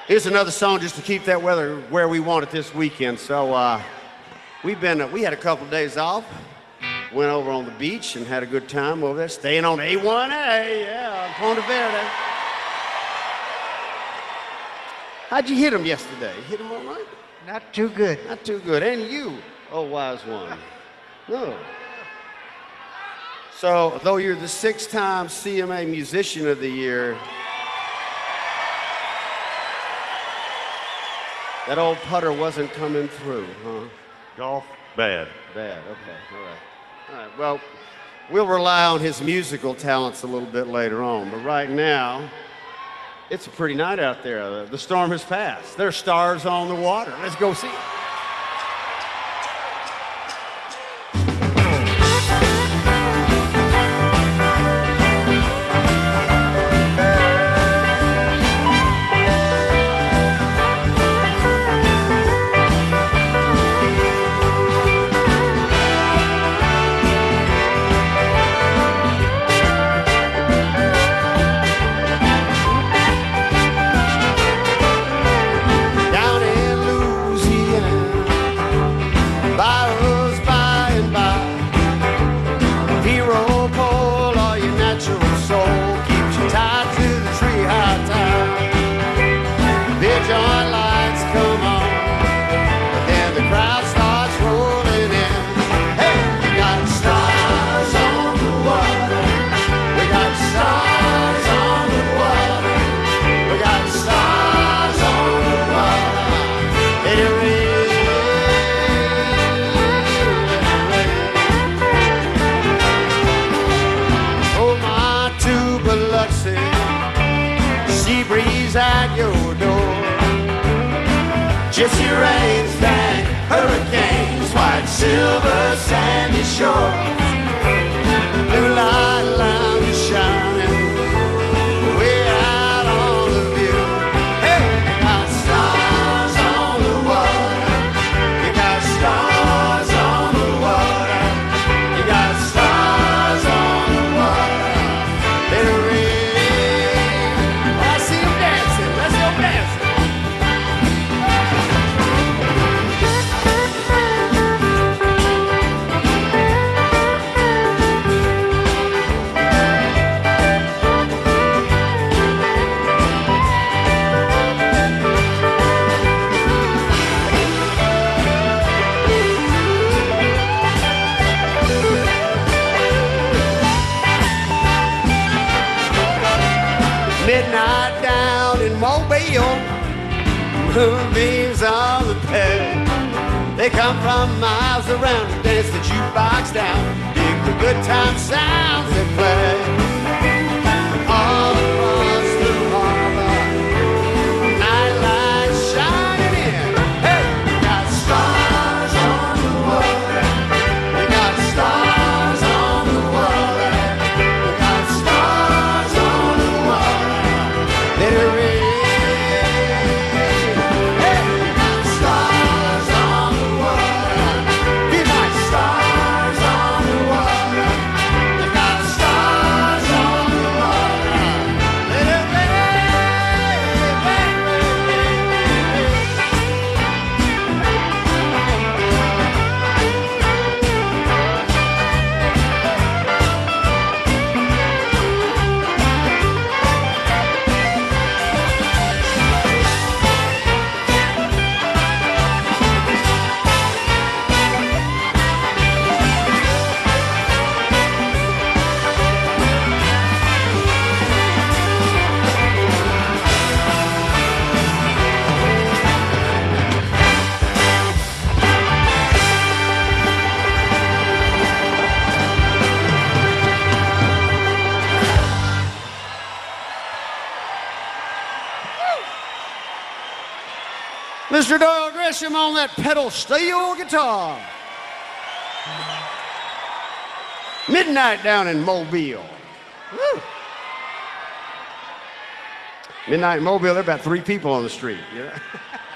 Here's another song just to keep that weather where we want it this weekend. So we had a couple days off, went over on the beach and had a good time over there, staying on A1A, yeah, Ponte Verde. How'd you hit him yesterday? Hit him all right? Not too good. Not too good. And you, oh wise one. No. So, though you're the 6-time CMA Musician of the Year, that old putter wasn't coming through, huh? Golf, bad. Bad, okay, all right. All right, well, we'll rely on his musical talents a little bit later on, but right now, it's a pretty night out there. The storm has passed. There's stars on the water. Let's go see it. Gypsy rains, bang, hurricanes, white, silver, sandy shore. Blue light lounge shining way out on the view. Hey, you got stars on the water. You got stars on the water. You got stars on the water. Let it rain. I see them dancing. Let's go dancing. Midnight down in Mobile, moonbeams on the peg. They come from miles around to dance the jukebox down, dig the good time sounds they play. All across the harbor, nightlight shining in. Hey, you got stars on the water. You got stars on the water. You got stars on the water. Let it rain. Hey, you got stars on the water. Be my stars on the water. You got stars on the water. Let it rain, rain, rain, rain, rain. Mr. Doyle Gresham on that pedal steel guitar. Midnight down in Mobile. Woo. Midnight in Mobile, there are about 3 people on the street. You know?